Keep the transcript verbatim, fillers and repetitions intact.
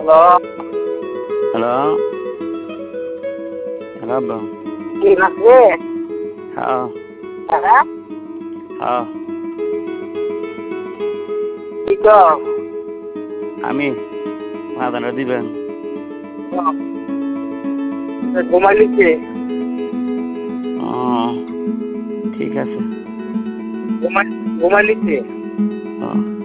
Hello hello আব্বা কি নাচবে? হ্যাঁ হ্যাঁ হ্যাঁ কি কও? আমি মাদানরা দিবেন ঘুমাইলিছে? ও ঠিক আছে ঘুমাই ঘুমাইলিছে? ও